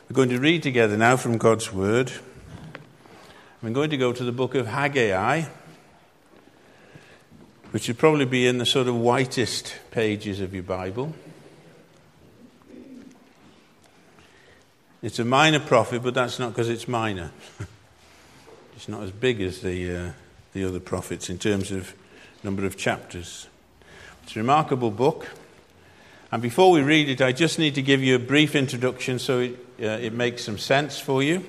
We're going to read together now from God's Word. I'm going to go to the book of Haggai, which would probably be in the sort of whitest pages of your Bible. It's a minor prophet, but that's not because it's minor. It's not as big as the other prophets in terms of number of chapters. It's a remarkable book. And before we read it, I just need to give you a brief introduction so it makes some sense for you.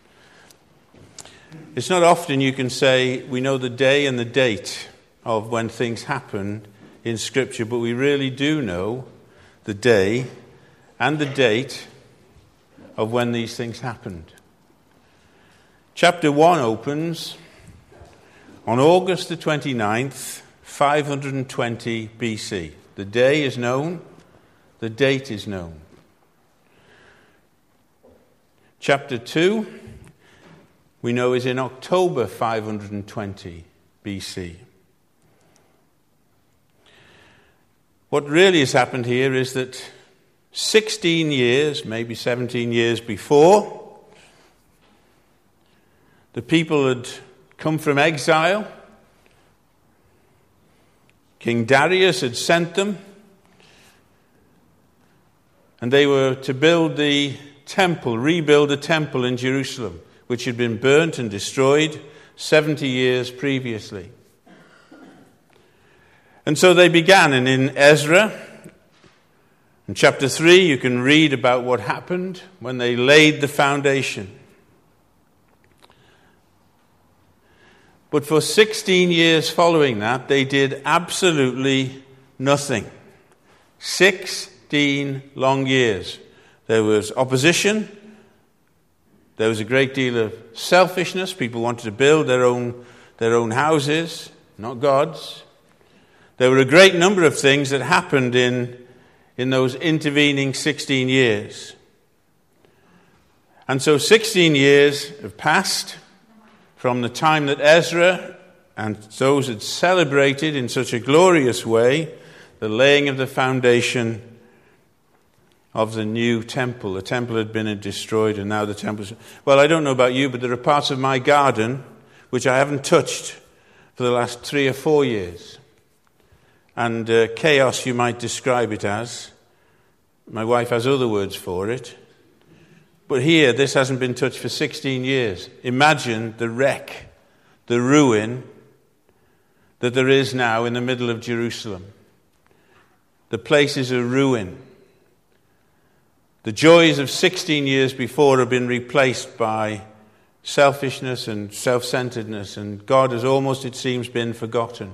It's not often you can say we know the day and the date of when things happen in Scripture, but we really do know the day and the date of when these things happened. Chapter 1 opens on August the 29th, 520 BC. The day is known, the date is known. Chapter 2, we know, is in October 520 BC. What really has happened here is that 16 years, maybe 17 years before, the people had come from exile. King Darius had sent them, and they were to build the temple, rebuild the temple in Jerusalem, which had been burnt and destroyed 70 years previously. And so they began, and in Ezra, in chapter 3, you can read about what happened when they laid the foundation. But for 16 years following that, they did absolutely nothing. 16 long years. There was opposition. There was a great deal of selfishness. People wanted to build their own houses, not God's. There were a great number of things that happened in those intervening 16 years. And so 16 years have passed from the time that Ezra and those had celebrated in such a glorious way the laying of the foundation of the new temple. The temple had been destroyed, and now the temple is... Well, I don't know about you, but there are parts of my garden which I haven't touched for the last 3 or 4 years. And chaos, you might describe it as. My wife has other words for it. But here, this hasn't been touched for 16 years. Imagine the wreck, the ruin that there is now in the middle of Jerusalem. The place is a ruin. The joys of 16 years before have been replaced by selfishness and self-centeredness, and God has almost, it seems, been forgotten.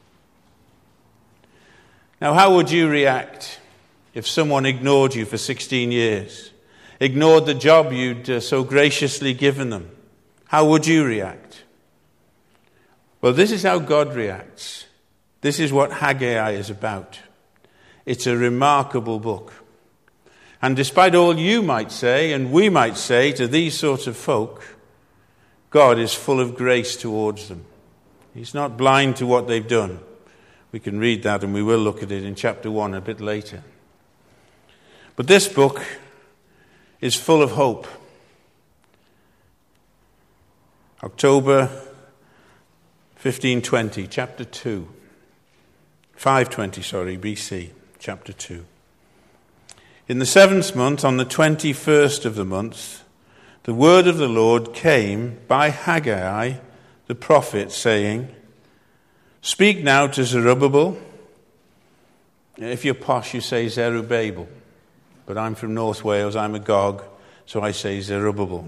Now, how would you react if someone ignored you for 16 years? Ignored the job you'd so graciously given them? How would you react? Well, this is how God reacts. This is what Haggai is about. It's a remarkable book. And despite all you might say, and we might say to these sorts of folk, God is full of grace towards them. He's not blind to what they've done. We can read that, and we will look at it in chapter 1 a bit later. But this book is full of hope. October 520, chapter 2. 520, BC, chapter 2. In the 7th month, on the 21st of the month, the word of the Lord came by Haggai, the prophet, saying, "Speak now to Zerubbabel." If you're posh, you say Zerubbabel. But I'm from North Wales, I'm a Gog, so I say Zerubbabel.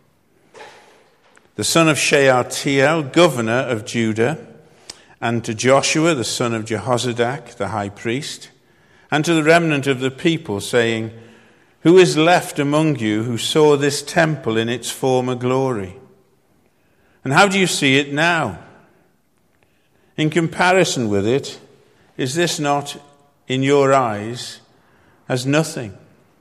The son of Shealtiel, governor of Judah, and to Joshua, the son of Jehozadak, the high priest, and to the remnant of the people, saying, "Who is left among you who saw this temple in its former glory? And how do you see it now? In comparison with it, is this not in your eyes as nothing?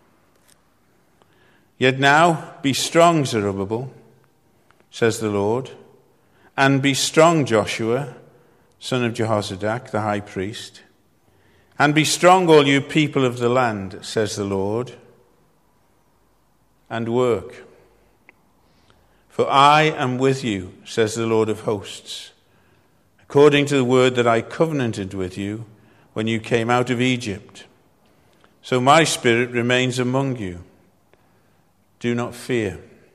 Yet now be strong, Zerubbabel, says the Lord, and be strong, Joshua, son of Jehozadak, the high priest. And be strong, all you people of the land, says the Lord. and work. For I am with you, says the Lord of hosts, according to the word that I covenanted with you when you came out of Egypt. So my spirit remains among you. Do not fear.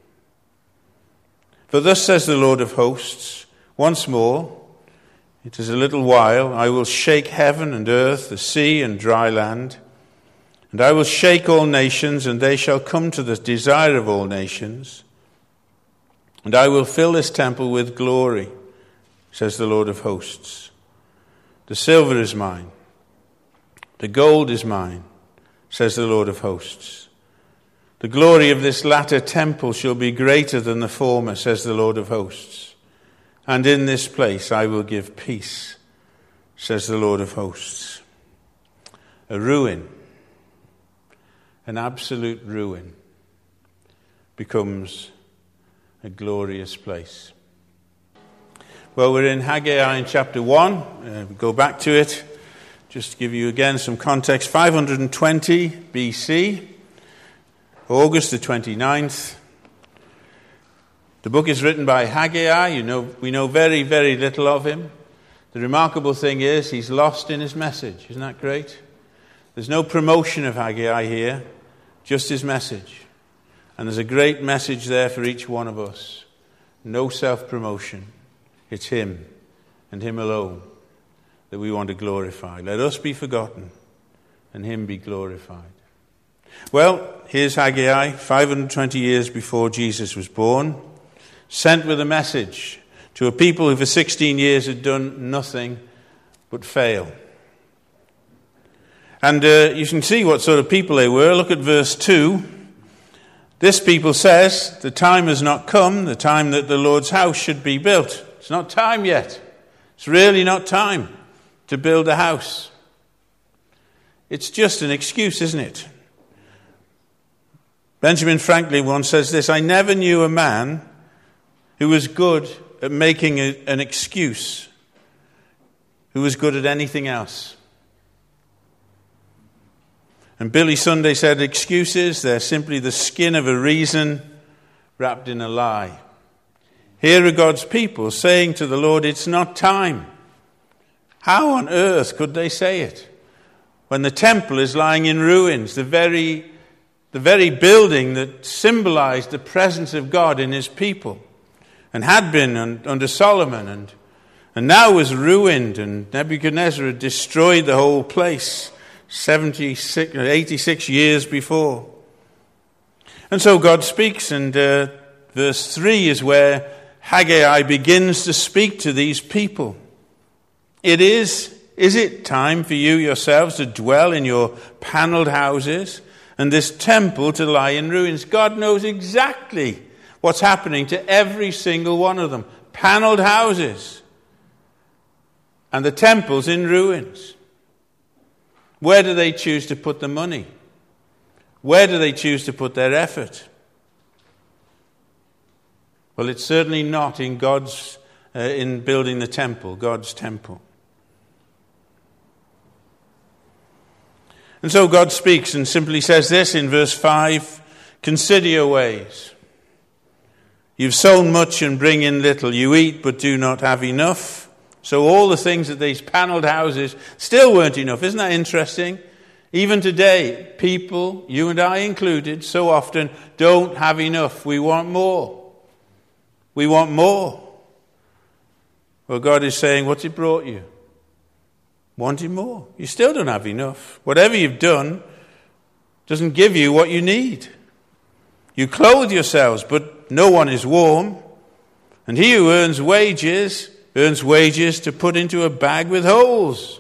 For thus says the Lord of hosts, once more, it is a little while, I will shake heaven and earth, the sea and dry land, and I will shake all nations, and they shall come to the desire of all nations. And I will fill this temple with glory, says the Lord of hosts. The silver is mine, the gold is mine, says the Lord of hosts. The glory of this latter temple shall be greater than the former, says the Lord of hosts. And in this place I will give peace, says the Lord of hosts. A ruin, an absolute ruin, becomes a glorious place. Well, we're in Haggai in chapter 1. We go back to it. Just to give you again some context. 520 BC, August the 29th. The book is written by Haggai. We know very, very little of him. The remarkable thing is he's lost in his message. Isn't that great? There's no promotion of Haggai here, just his message. And there's a great message there for each one of us. No self-promotion. It's him and him alone that we want to glorify. Let us be forgotten and him be glorified. Well, here's Haggai, 520 years before Jesus was born, sent with a message to a people who for 16 years had done nothing but fail. And you can see what sort of people they were. Look at verse 2. This people says, the time has not come, the time that the Lord's house should be built. It's not time yet. It's really not time to build a house. It's just an excuse, isn't it? Benjamin Franklin once says this, I never knew a man who was good at making an excuse, who was good at anything else. And Billy Sunday said, excuses, they're simply the skin of a reason wrapped in a lie. Here are God's people saying to the Lord, it's not time. How on earth could they say it when the temple is lying in ruins, the very building that symbolized the presence of God in his people and had been under Solomon and now was ruined, and Nebuchadnezzar had destroyed the whole place 86 years before. And so God speaks, and verse 3 is where Haggai begins to speak to these people. Is it time for you yourselves to dwell in your paneled houses and this temple to lie in ruins? God knows exactly what's happening to every single one of them. Paneled houses and the temple's in ruins. Where do they choose to put the money? Where do they choose to put their effort? Well, it's certainly not in in building the temple, God's temple. And so God speaks and simply says this in verse 5, consider your ways. You've sown much and bring in little. You eat but do not have enough. So all the things that these paneled houses still weren't enough. Isn't that interesting? Even today, people, you and I included, so often don't have enough. We want more. We want more. Well, God is saying, what's it brought you? Wanting more. You still don't have enough. Whatever you've done doesn't give you what you need. You clothe yourselves, but no one is warm. And he who earns wages to put into a bag with holes.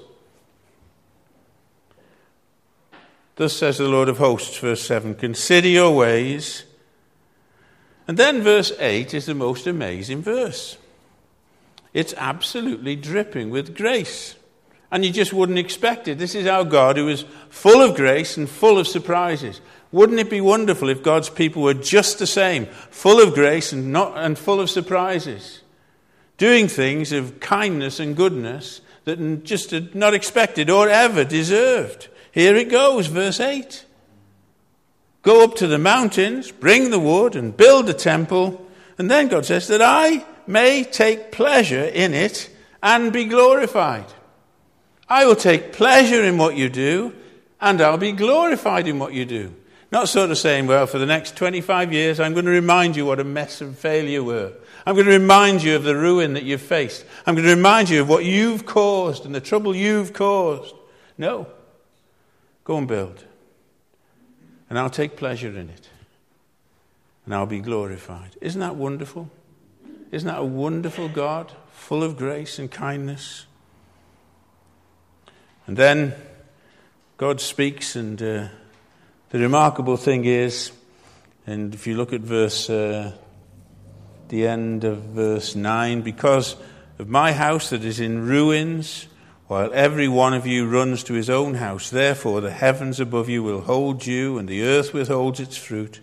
Thus says the Lord of hosts, verse 7, consider your ways. And then verse 8 is the most amazing verse. It's absolutely dripping with grace. And you just wouldn't expect it. This is our God who is full of grace and full of surprises. Wouldn't it be wonderful if God's people were just the same, full of grace and full of surprises, doing things of kindness and goodness that just had not expected or ever deserved? Here it goes, verse 8. Go up to the mountains, bring the wood, and build the temple. And then God says that I may take pleasure in it and be glorified. I will take pleasure in what you do, and I'll be glorified in what you do. Not sort of saying, well, for the next 25 years, I'm going to remind you what a mess and failure you were. I'm going to remind you of the ruin that you've faced. I'm going to remind you of what you've caused and the trouble you've caused. No. Go and build. And I'll take pleasure in it. And I'll be glorified. Isn't that wonderful? Isn't that a wonderful God, full of grace and kindness? And then God speaks, and the remarkable thing is, and if you look at the end of verse 9, because of my house that is in ruins, while every one of you runs to his own house, therefore the heavens above you will hold you, and the earth withholds its fruit.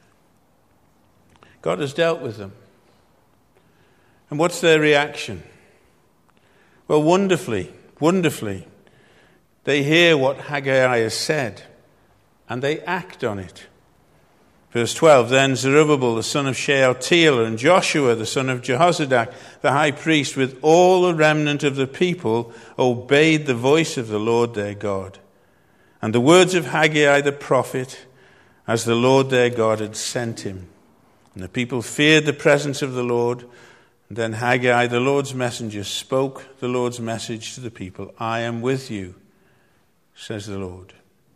God has dealt with them. And what's their reaction? Well, wonderfully, they hear what Haggai has said, and they act on it. Verse 12, then Zerubbabel, the son of Shealtiel, and Joshua, the son of Jehozadak, the high priest, with all the remnant of the people, obeyed the voice of the Lord their God, and the words of Haggai the prophet, as the Lord their God had sent him. And the people feared the presence of the Lord. And then Haggai, the Lord's messenger, spoke the Lord's message to the people. I am with you, says the Lord.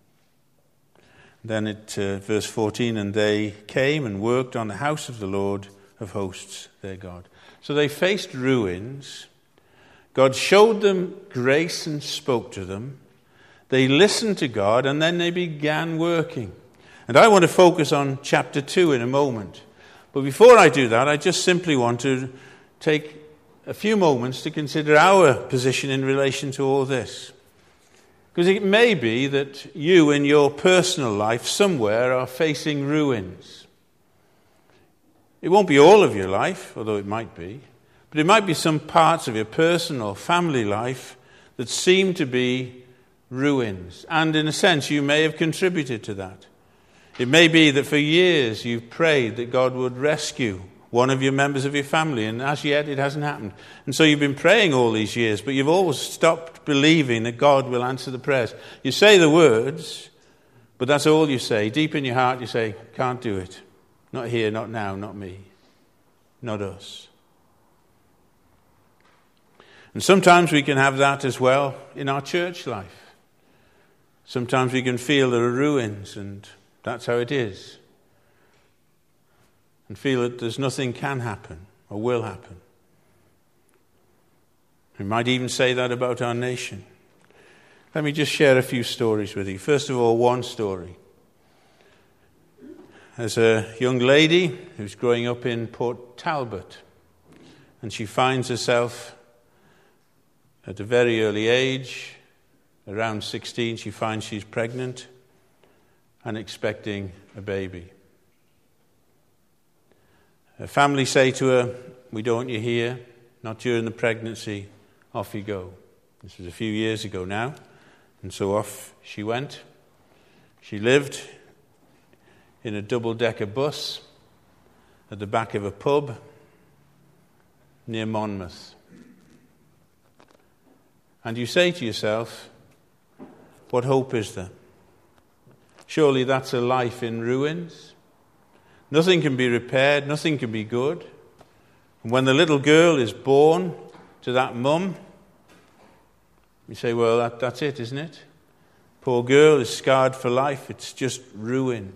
Then at verse 14, and they came and worked on the house of the Lord of hosts, their God. So they faced ruins. God showed them grace and spoke to them. They listened to God, and then they began working. And I want to focus on chapter 2 in a moment. But before I do that, I just simply want to take a few moments to consider our position in relation to all this. Because it may be that you in your personal life somewhere are facing ruins. It won't be all of your life, although it might be. But it might be some parts of your personal family life that seem to be ruins. And in a sense, you may have contributed to that. It may be that for years you've prayed that God would rescue one of your members of your family, and as yet it hasn't happened. And so you've been praying all these years, but you've always stopped believing that God will answer the prayers. You say the words, but that's all you say. Deep in your heart you say, can't do it. Not here, not now, not me. Not us. And sometimes we can have that as well in our church life. Sometimes we can feel there are ruins, and that's how it is. And feel that there's nothing can happen or will happen. We might even say that about our nation. Let me just share a few stories with you. First of all, one story. There's a young lady who's growing up in Port Talbot, and she finds herself at a very early age, around 16, she finds she's pregnant and expecting a baby. Her family say to her, we don't want you here, not during the pregnancy, off you go. This was a few years ago now, and so off she went. She lived in a double-decker bus at the back of a pub near Monmouth. And you say to yourself, what hope is there? Surely that's a life in ruins. Nothing can be repaired, nothing can be good. And when the little girl is born to that mum, you say, well, that's it, isn't it? Poor girl is scarred for life. It's just ruins.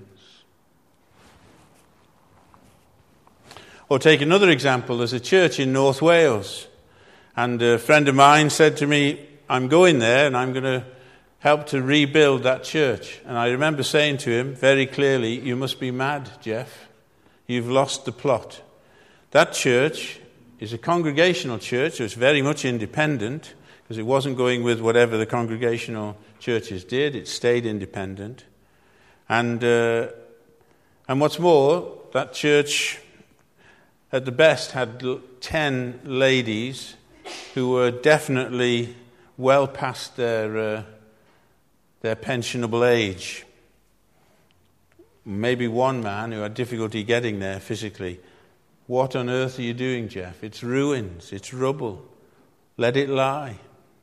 Or take another example. There's a church in North Wales. And a friend of mine said to me, I'm going there and I'm going to help to rebuild that church. And I remember saying to him very clearly, you must be mad, Jeff. You've lost the plot. That church is a congregational church, so it's very much independent, because it wasn't going with whatever the congregational churches did. It stayed independent. And what's more, that church at the best had 10 ladies who were definitely well past their pensionable age. maybe one man who had difficulty getting there physically. What on earth are you doing, Jeff? It's ruins, it's rubble. Let it lie.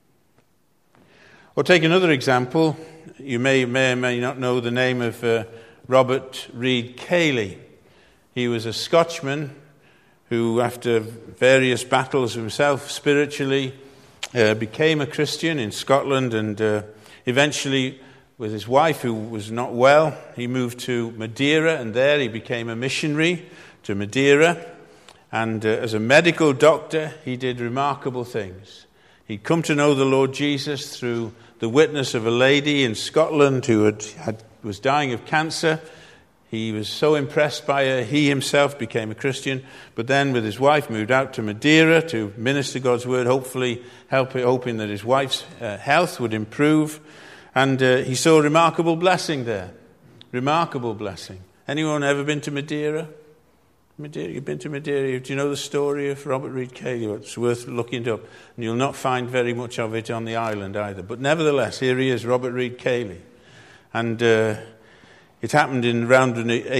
Or take another example. You may or may not know the name of Robert Reed Cayley. He was a Scotchman who, after various battles himself spiritually, became a Christian in Scotland, and eventually, with his wife, who was not well, he moved to Madeira, and there he became a missionary to Madeira. And as a medical doctor, he did remarkable things. He'd come to know the Lord Jesus through the witness of a lady in Scotland who was dying of cancer. He was so impressed by her, he himself became a Christian, but then with his wife moved out to Madeira to minister God's word, hoping that his wife's health would improve. And he saw a remarkable blessing there. Remarkable blessing. Anyone ever been to Madeira? You've been to Madeira. Do you know the story of Robert Reed Cayley? It's worth looking up. And you'll not find very much of it on the island either. But nevertheless, here he is, Robert Reed Cayley. And it happened in around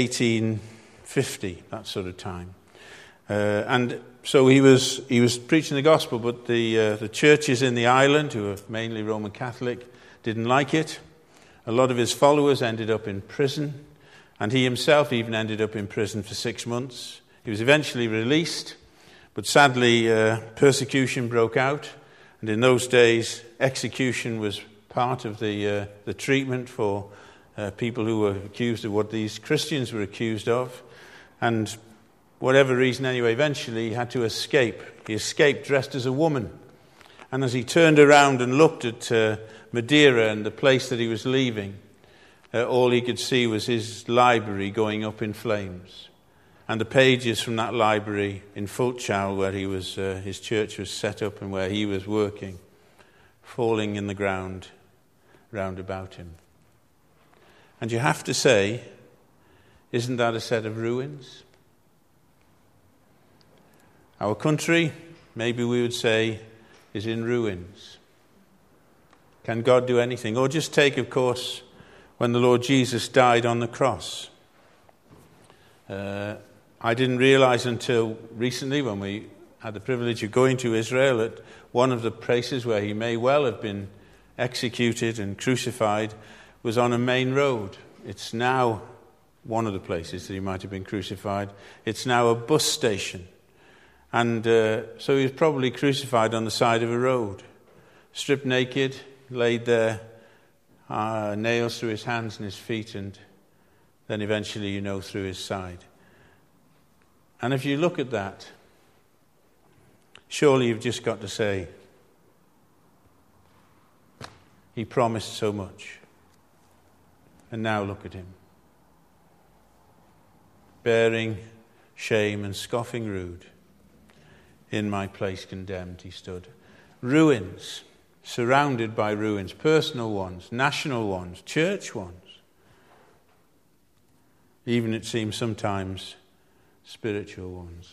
1850, that sort of time. And so he was preaching the gospel, but the churches in the island, who are mainly Roman Catholic, didn't like it. A lot of his followers ended up in prison. And he himself even ended up in prison for 6 months. He was eventually released, but sadly persecution broke out. And in those days, execution was part of the treatment for people who were accused of what these Christians were accused of. And whatever reason anyway, eventually he had to escape. He escaped dressed as a woman. And as he turned around and looked at Madeira and the place that he was leaving, all he could see was his library going up in flames, and the pages from that library in Fulchal, where he was, his church was set up and where he was working, falling in the ground round about him. And you have to say, isn't that a set of ruins? Our country, maybe we would say, is in ruins. Can God do anything? Or just take, of course, when the Lord Jesus died on the cross. I didn't realize until recently, when we had the privilege of going to Israel, that one of the places where he may well have been executed and crucified was on a main road. It's now one of the places that he might have been crucified. It's now a bus station. And so he was probably crucified on the side of a road, stripped naked, laid there, nails through his hands and his feet, and then eventually, through his side. And if you look at that, surely you've just got to say, he promised so much. And now look at him. Bearing shame and scoffing rude, in my place condemned he stood. Ruins. Surrounded by ruins, personal ones, national ones, church ones. Even, it seems sometimes, spiritual ones.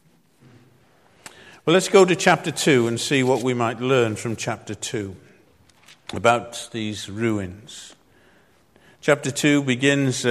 Well, let's go to chapter 2 and see what we might learn from chapter 2 about these ruins. Chapter 2 begins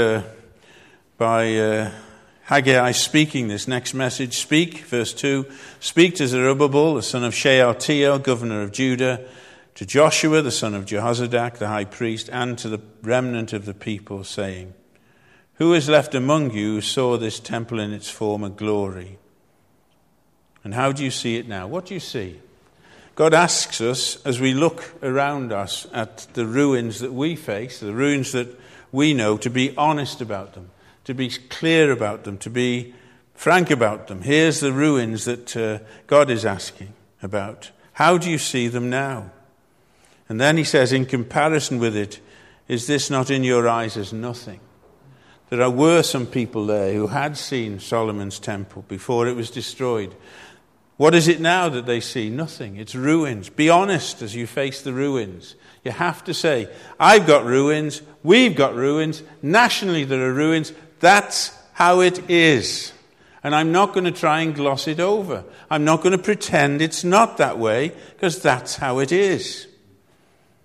by Haggai speaking this next message. Speak, verse 2, speak to Zerubbabel, the son of Shealtiel, governor of Judah, to Joshua, the son of Jehozadak, the high priest, and to the remnant of the people, saying, who is left among you who saw this temple in its former glory? And how do you see it now? What do you see? God asks us, as we look around us at the ruins that we face, the ruins that we know, to be honest about them, to be clear about them, to be frank about them. Here's the ruins that God is asking about. How do you see them now? And then he says, in comparison with it, is this not in your eyes as nothing? There were some people there who had seen Solomon's temple before it was destroyed. What is it now that they see? Nothing. It's ruins. Be honest as you face the ruins. You have to say, I've got ruins, we've got ruins, nationally there are ruins. That's how it is. And I'm not going to try and gloss it over. I'm not going to pretend it's not that way, because that's how it is.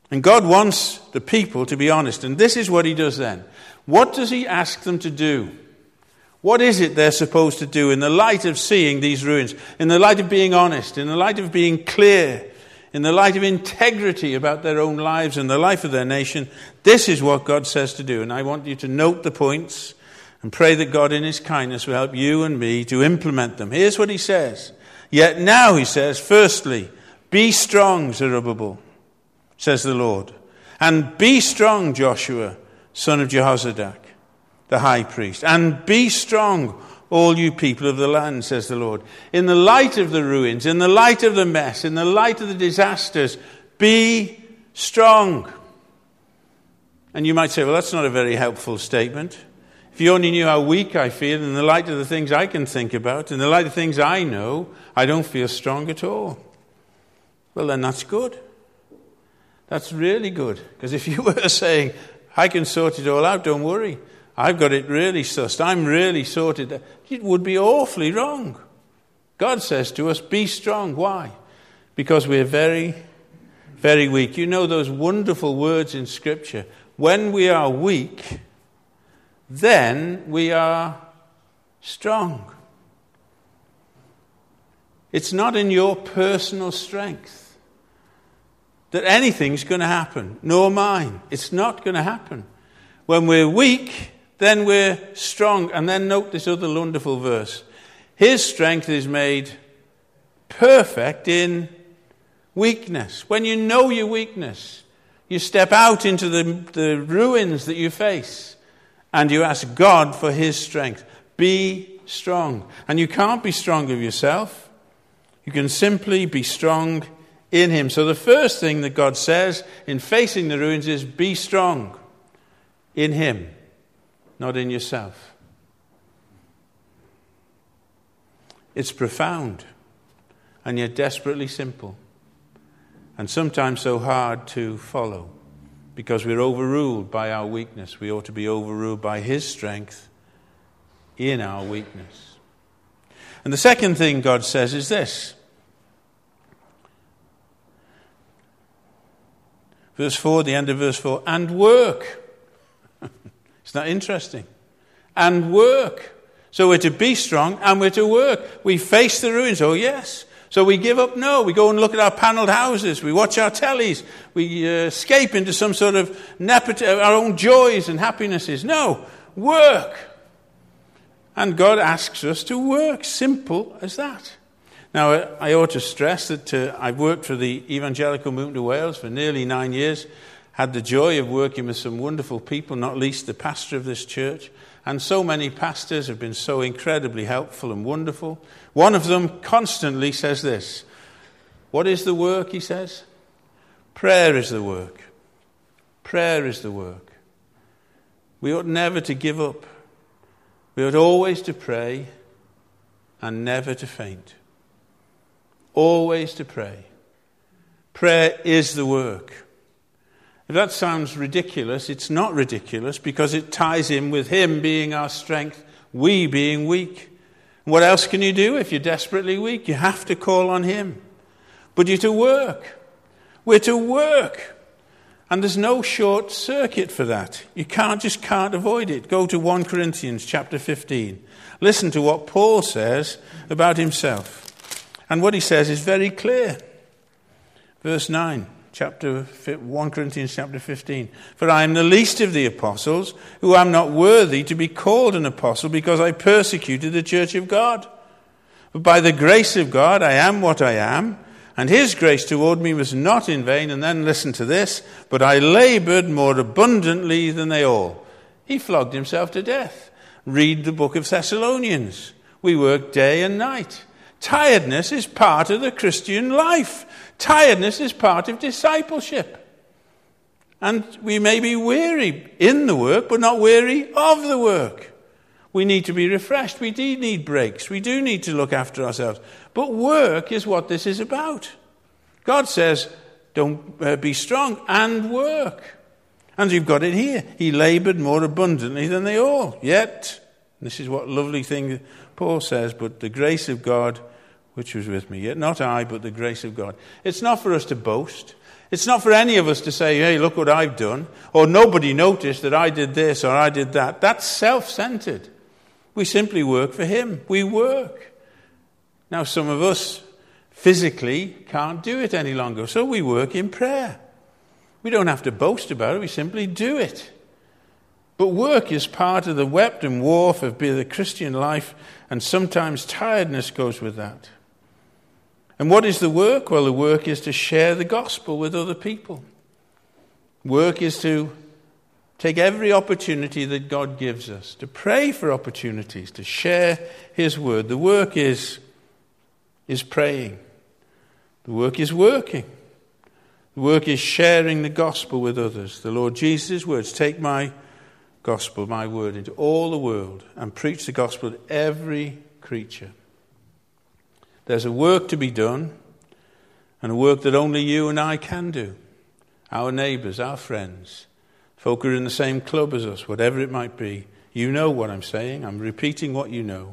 And God wants the people to be honest. And this is what he does then. What does he ask them to do? What is it they're supposed to do in the light of seeing these ruins, in the light of being honest, in the light of being clear, in the light of integrity about their own lives and the life of their nation? This is what God says to do. And I want you to note the points and pray that God in his kindness will help you and me to implement them. Here's what he says. Yet now, he says, firstly, be strong, Zerubbabel, says the Lord. And be strong, Joshua, son of Jehozadak, the high priest. And be strong, all you people of the land, says the Lord. In the light of the ruins, in the light of the mess, in the light of the disasters, be strong. And you might say, well, that's not a very helpful statement. If you only knew how weak I feel, in the light of the things I can think about, in the light of things I know, I don't feel strong at all. Well, then that's good. That's really good. Because if you were saying, I can sort it all out, don't worry, I've got it really sussed, I'm really sorted, it would be awfully wrong. God says to us, be strong. Why? Because we're very, very weak. You know those wonderful words in Scripture. When we are weak, then we are strong. It's not in your personal strength that anything's going to happen, nor mine. It's not going to happen. When we're weak, then we're strong. And then note this other wonderful verse. His strength is made perfect in weakness. When you know your weakness, you step out into the ruins that you face and you ask God for his strength. Be strong. And you can't be strong of yourself. You can simply be strong in him. So the first thing that God says in facing the ruins is be strong in him, not in yourself. It's profound and yet desperately simple, and sometimes so hard to follow because we're overruled by our weakness. We ought to be overruled by his strength in our weakness. And the second thing God says is this. Verse 4, the end of verse 4, and work. Isn't that interesting? And work. So we're to be strong and we're to work. We face the ruins, oh yes. So we give up? No. We go and look at our panelled houses. We watch our tellies. We escape into some sort of our own joys and happinesses. No. Work. And God asks us to work. Simple as that. Now, I ought to stress that I've worked for the Evangelical Movement of Wales for nearly 9 years. Had the joy of working with some wonderful people, not least the pastor of this church. And so many pastors have been so incredibly helpful and wonderful. One of them constantly says this. What is the work, he says? Prayer is the work. Prayer is the work. We ought never to give up. We ought always to pray and never to faint. Always to pray. Prayer is the work. If that sounds ridiculous, it's not ridiculous because it ties in with him being our strength, we being weak. What else can you do if you're desperately weak? You have to call on him. But you're to work. We're to work. And there's no short circuit for that. You can't avoid it. Go to 1 Corinthians chapter 15. Listen to what Paul says about himself. And what he says is very clear. Verse 9. 1 Corinthians chapter 15. For I am the least of the apostles, who am not worthy to be called an apostle, because I persecuted the church of God. But by the grace of God I am what I am, and his grace toward me was not in vain. And then listen to this. But I labored more abundantly than they all. He flogged himself to death. Read the book of Thessalonians. We work day and night. Tiredness is part of the Christian life. Tiredness is part of discipleship. And we may be weary in the work, but not weary of the work. We need to be refreshed. We do need breaks. We do need to look after ourselves. But work is what this is about. God says, don't be strong and work. And you've got it here. He labored more abundantly than they all. Yet, this is what lovely thing Paul says, but the grace of God which was with me. Yet not I, but the grace of God. It's not for us to boast. It's not for any of us to say, hey, look what I've done, or nobody noticed that I did this or I did that. That's self-centered. We simply work for him. We work. Now, some of us physically can't do it any longer, so we work in prayer. We don't have to boast about it, we simply do it. But work is part of the weapon warfare of the Christian life, and sometimes tiredness goes with that. And what is the work? Well, the work is to share the gospel with other people. Work is to take every opportunity that God gives us, to pray for opportunities, to share his word. The work is praying. The work is working. The work is sharing the gospel with others. The Lord Jesus' words, take my gospel, my word, into all the world and preach the gospel to every creature. There's a work to be done, and a work that only you and I can do. Our neighbours, our friends, folk who are in the same club as us, whatever it might be. You know what I'm saying. I'm repeating what you know.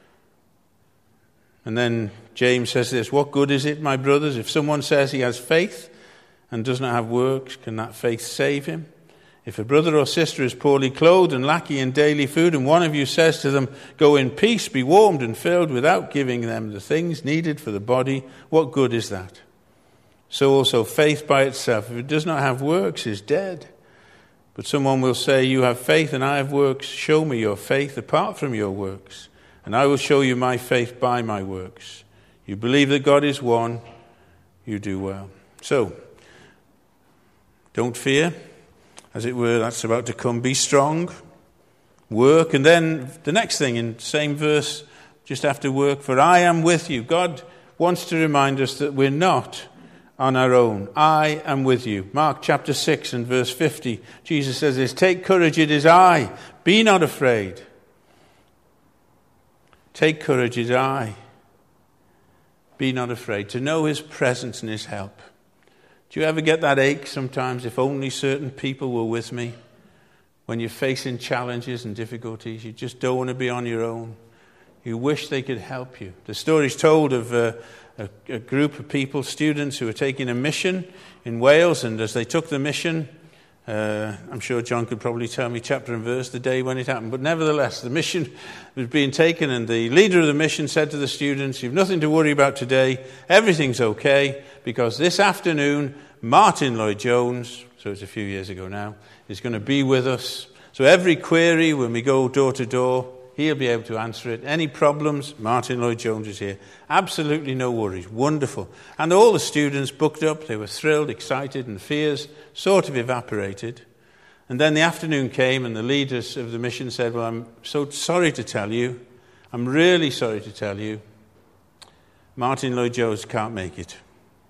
And then James says this, what good is it, my brothers, if someone says he has faith and does not have works, can that faith save him? If a brother or sister is poorly clothed and lacking in daily food, and one of you says to them, go in peace, be warmed and filled, without giving them the things needed for the body, what good is that? So also faith by itself, if it does not have works, is dead. But someone will say, you have faith and I have works. Show me your faith apart from your works, and I will show you my faith by my works. You believe that God is one, you do well. So, don't fear. As it were, that's about to come. Be strong, work, and then the next thing in the same verse, just after work, for I am with you. God wants to remind us that we're not on our own. I am with you. Mark chapter 6 and verse 50, Jesus says this, take courage, it is I. Be not afraid. Take courage, it is I. Be not afraid. To know his presence and his help. Do you ever get that ache sometimes, if only certain people were with me? When you're facing challenges and difficulties, you just don't want to be on your own. You wish they could help you. The story's told of a group of people, students, who were taking a mission in Wales, and as they took the mission, I'm sure John could probably tell me chapter and verse, the day when it happened, but nevertheless, the mission was being taken, and the leader of the mission said to the students, you've nothing to worry about today, everything's okay, because this afternoon, Martin Lloyd-Jones, so it's a few years ago now, is going to be with us. So every query when we go door to door, he'll be able to answer it. Any problems, Martin Lloyd-Jones is here. Absolutely no worries. Wonderful. And all the students booked up. They were thrilled, excited, and fears sort of evaporated. And then the afternoon came, and the leaders of the mission said, well, I'm so sorry to tell you, I'm really sorry to tell you, Martin Lloyd-Jones can't make it.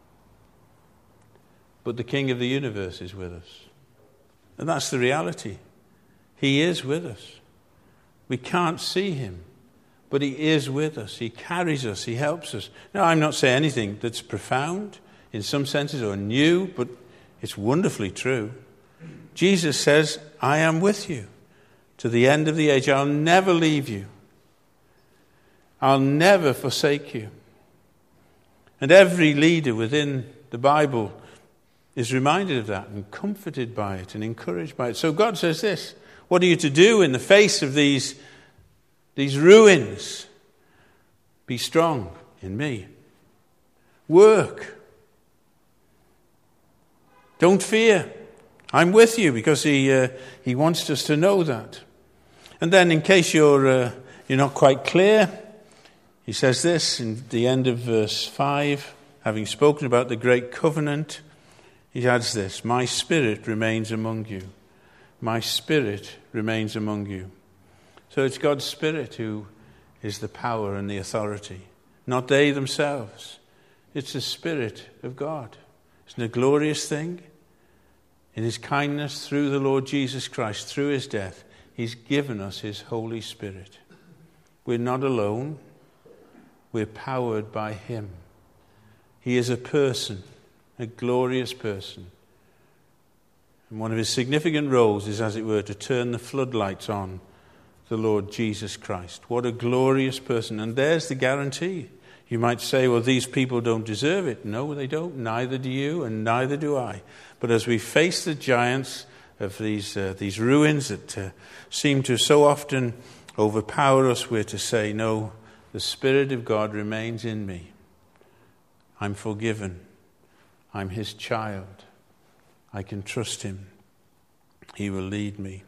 But the King of the universe is with us. And that's the reality. He is with us. We can't see him, but he is with us. He carries us. He helps us. Now, I'm not saying anything that's profound in some senses or new, but it's wonderfully true. Jesus says, I am with you to the end of the age. I'll never leave you. I'll never forsake you. And every leader within the Bible is reminded of that and comforted by it and encouraged by it. So God says this, what are you to do in the face of these ruins? Be strong in me. Work. Don't fear. I'm with you, because he wants us to know that. And then, in case you're not quite clear, he says this in the end of verse 5, having spoken about the great covenant, he adds this, my spirit remains among you. My spirit remains among you. So it's God's Spirit who is the power and the authority, not they themselves. It's the Spirit of God. Isn't it a glorious thing? In his kindness through the Lord Jesus Christ, through his death, he's given us his Holy Spirit. We're not alone. We're powered by him. He is a person, a glorious person. And one of his significant roles is, as it were, to turn the floodlights on the Lord Jesus Christ. What a glorious person. And there's the guarantee. You might say, well, these people don't deserve it. No, they don't. Neither do you, and neither do I. But as we face the giants of these ruins that seem to so often overpower us, we're to say, no, the Spirit of God remains in me. I'm forgiven. I'm his child. I can trust him. He will lead me.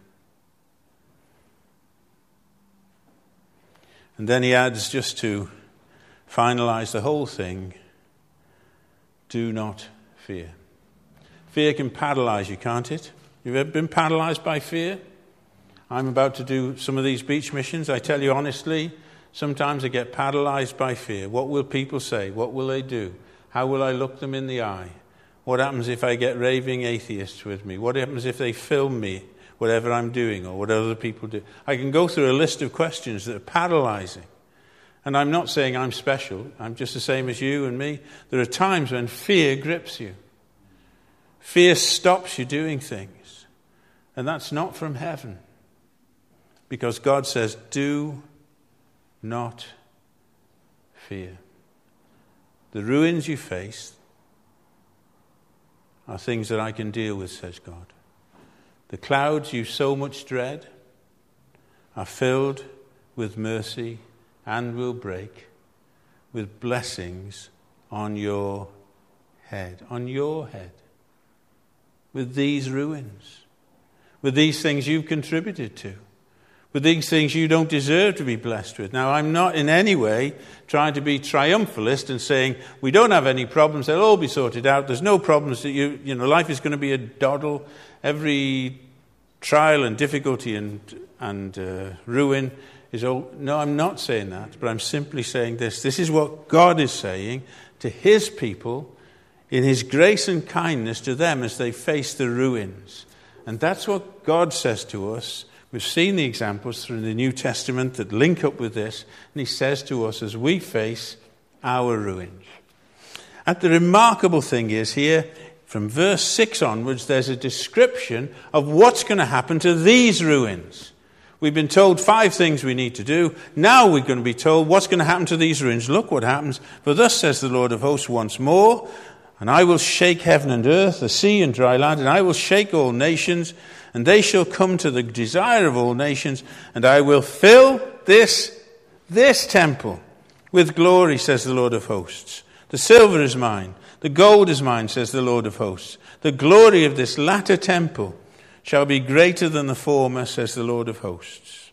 And then he adds, just to finalize the whole thing, do not fear. Fear can paralyze you, can't it? You've ever been paralyzed by fear? I'm about to do some of these beach missions. I tell you honestly, sometimes I get paralyzed by fear. What will people say? What will they do? How will I look them in the eye? What happens if I get raving atheists with me? What happens if they film me, whatever I'm doing or what other people do? I can go through a list of questions that are paralyzing. And I'm not saying I'm special. I'm just the same as you and me. There are times when fear grips you. Fear stops you doing things. And that's not from heaven. Because God says, do not fear. The ruins you face are things that I can deal with, says God. The clouds you so much dread are filled with mercy and will break with blessings on your head. On your head. With these ruins. With these things you've contributed to. With these things you don't deserve to be blessed with. Now, I'm not in any way trying to be triumphalist and saying we don't have any problems, they'll all be sorted out. There's no problems that you know, life is going to be a doddle. Every trial and difficulty and ruin is all. No, I'm not saying that, but I'm simply saying this. This is what God is saying to his people in his grace and kindness to them as they face the ruins. And that's what God says to us. We've seen the examples through the New Testament that link up with this, and he says to us as we face our ruins. And the remarkable thing is here, from verse 6 onwards, there's a description of what's going to happen to these ruins. We've been told 5 things we need to do. Now we're going to be told what's going to happen to these ruins. Look what happens. For thus says the Lord of hosts once more, and I will shake heaven and earth, the sea and dry land, and I will shake all nations, and they shall come to the desire of all nations, and I will fill this temple with glory, says the Lord of hosts. The silver is mine, the gold is mine, says the Lord of hosts. The glory of this latter temple shall be greater than the former, says the Lord of hosts.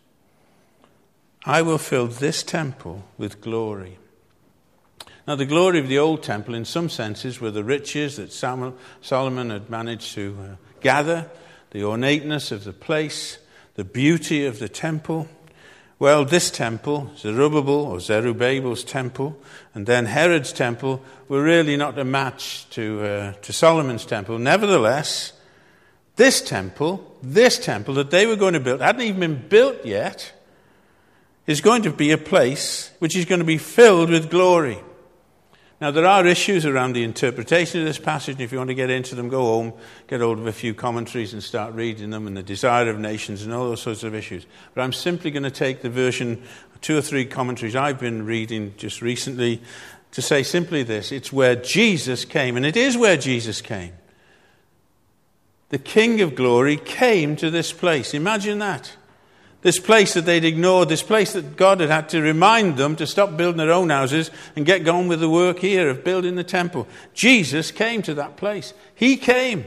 I will fill this temple with glory. Now, the glory of the old temple, in some senses, were the riches that Solomon had managed to gather, the ornateness of the place, the beauty of the temple. Well, this temple, Zerubbabel's temple, and then Herod's temple, were really not a match to Solomon's temple. Nevertheless, this temple that they were going to build, hadn't even been built yet, is going to be a place which is going to be filled with glory. Now, there are issues around the interpretation of this passage, and if you want to get into them, go home, get hold of a few commentaries and start reading them, and the desire of nations and all those sorts of issues. But I'm simply going to take the version, 2 or 3 commentaries I've been reading just recently, to say simply this: it's where Jesus came, and it is where Jesus came. The King of Glory came to this place. Imagine that. This place that they'd ignored, this place that God had to remind them to stop building their own houses and get going with the work here of building the temple. Jesus came to that place. He came.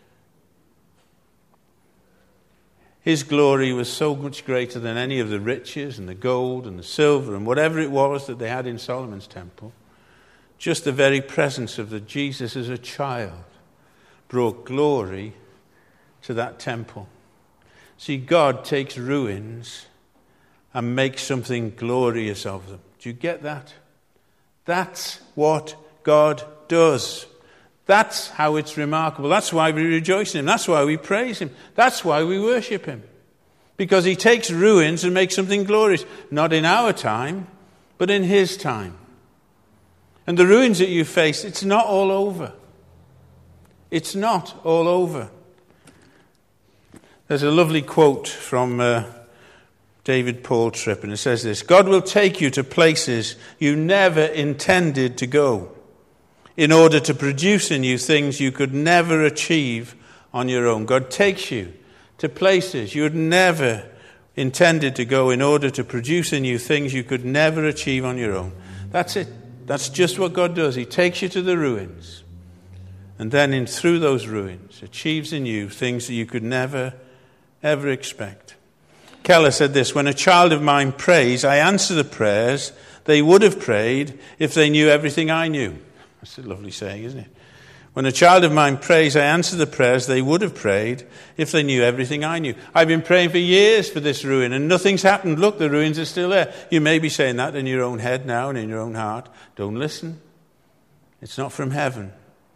His glory was so much greater than any of the riches and the gold and the silver and whatever it was that they had in Solomon's temple. Just the very presence of the Jesus as a child brought glory to that temple. See, God takes ruins and makes something glorious of them. Do you get that? That's what God does. That's how it's remarkable. That's why we rejoice in him. That's why we praise him. That's why we worship him. Because he takes ruins and makes something glorious. Not in our time, but in his time. And the ruins that you face, it's not all over. It's not all over. There's a lovely quote from David Paul Tripp, and it says this: God will take you to places you never intended to go in order to produce in you things you could never achieve on your own. God takes you to places you had never intended to go in order to produce in you things you could never achieve on your own. That's it. That's just what God does. He takes you to the ruins, and then through those ruins achieves in you things that you could never, ever expect. Keller said this: when a child of mine prays, I answer the prayers they would have prayed if they knew everything I knew. That's a lovely saying, isn't it? When a child of mine prays, I answer the prayers they would have prayed if they knew everything I knew. I've been praying for years for this ruin and nothing's happened. Look, the ruins are still there. You may be saying that in your own head now and in your own heart. Don't listen. It's not from heaven.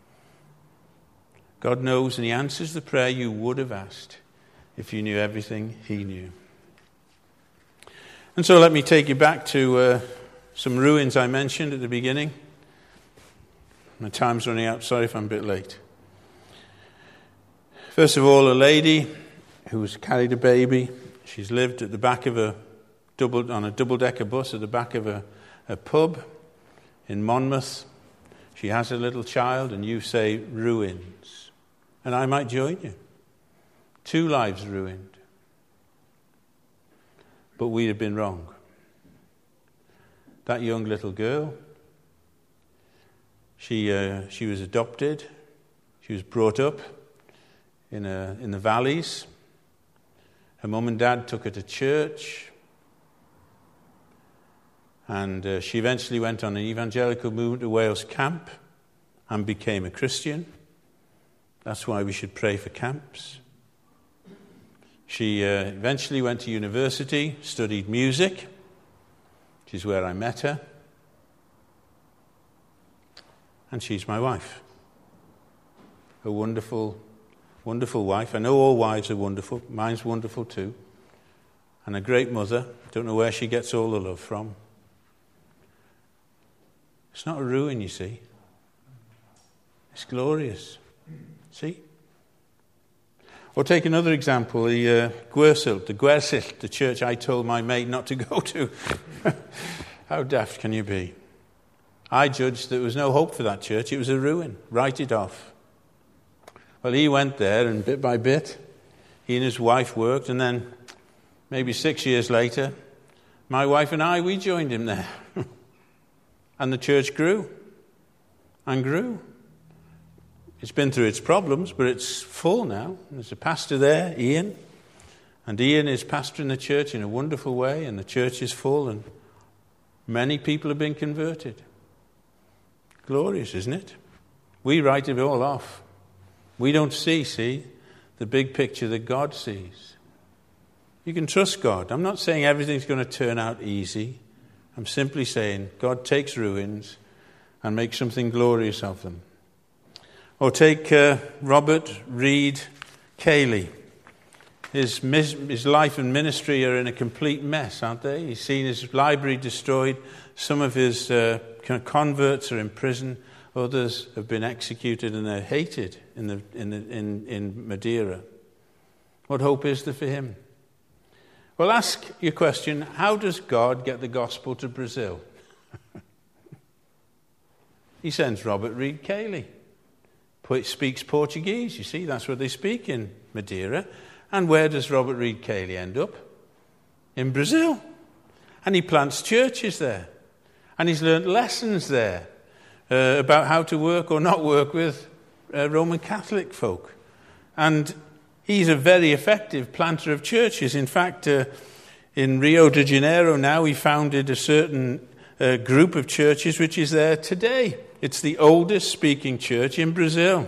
God knows, and he answers the prayer you would have asked if you knew everything he knew. And so let me take you back to some ruins I mentioned at the beginning. My time's running out. Sorry if I'm a bit late. First of all, a lady who's carried a baby. She's lived at the back of on a double-decker bus at the back of a pub in Monmouth. She has a little child, and you say ruins. And I might join you. 2 lives ruined. But we have been wrong. That young little girl, she was adopted. She was brought up in the valleys. Her mum and dad took her to church, and she eventually went on an evangelical movement to Wales camp and became a Christian. That's why we should pray for camps. She eventually went to university, studied music, which is where I met her. And she's my wife. A wonderful, wonderful wife. I know all wives are wonderful. Mine's wonderful too. And a great mother. Don't know where she gets all the love from. It's not a ruin, you see. It's glorious. See? Or take another example, the Gwersyll, the church I told my mate not to go to. How daft can you be? I judged there was no hope for that church. It was a ruin. Write it off. Well, he went there, and bit by bit, he and his wife worked, and then maybe 6 years later, my wife and I, we joined him there. And the church grew and grew. It's been through its problems, but it's full now. There's a pastor there, Ian, and Ian is pastoring the church in a wonderful way, and the church is full, and many people have been converted. Glorious, isn't it? We write it all off. We don't see the big picture that God sees. You can trust God. I'm not saying everything's going to turn out easy. I'm simply saying God takes ruins and makes something glorious of them. Or take Robert Reed Cayley. His life and ministry are in a complete mess, aren't they? He's seen his library destroyed. Some of his converts are in prison. Others have been executed, and they're hated in Madeira. What hope is there for him? Well, ask your question: how does God get the gospel to Brazil? He sends Robert Reed Cayley. Speaks Portuguese. You see, that's what they speak in Madeira. And where does Robert Reed Cayley end up? In Brazil. And he plants churches there. And he's learnt lessons there about how to work or not work with Roman Catholic folk. And he's a very effective planter of churches. In fact, in Rio de Janeiro now, he founded a certain group of churches which is there today. It's the oldest speaking church in Brazil.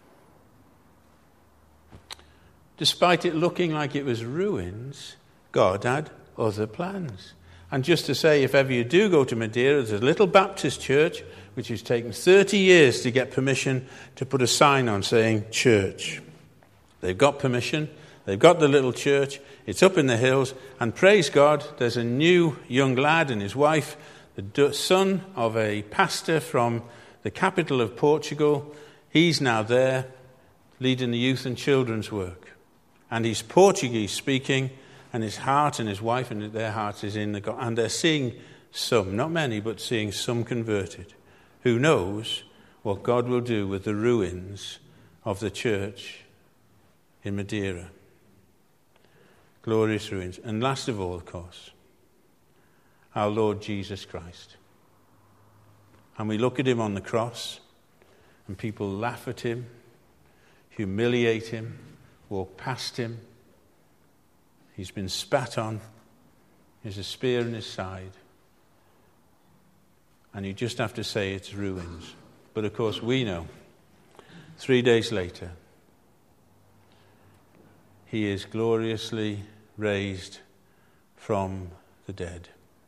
Despite it looking like it was ruins, God had other plans. And just to say, if ever you do go to Madeira, there's a little Baptist church which has taken 30 years to get permission to put a sign on saying church. They've got permission. They've got the little church. It's up in the hills. And praise God, there's a new young lad and his wife, the son of a pastor from the capital of Portugal. He's now there leading the youth and children's work. And he's Portuguese speaking, And his heart and his wife and their hearts is in the God. And they're seeing some, not many, but seeing some converted. Who knows what God will do with the ruins of the church in Madeira. Glorious ruins. And last of all, of course, our Lord Jesus Christ. And we look at him on the cross, and people laugh at him, humiliate him, walk past him. He's been spat on. There's a spear in his side. And you just have to say it's ruins. But of course we know, 3 days later, he is gloriously raised from the dead.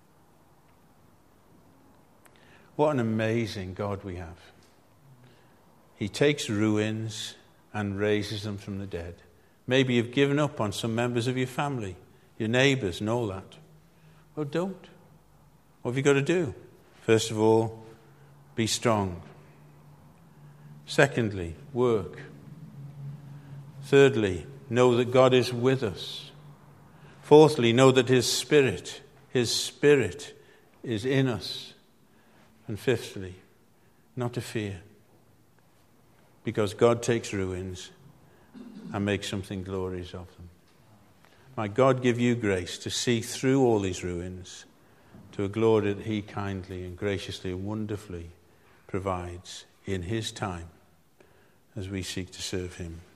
What an amazing God we have. He takes ruins and raises them from the dead. Maybe you've given up on some members of your family, your neighbours and all that. Well, don't. What have you got to do? First of all, be strong. Secondly, work. Thirdly, know that God is with us. Fourthly, know that His Spirit is in us. And fifthly, not to fear. Because God takes ruins and makes something glorious of them. May God give you grace to see through all these ruins to a glory that He kindly and graciously and wonderfully provides in His time as we seek to serve Him.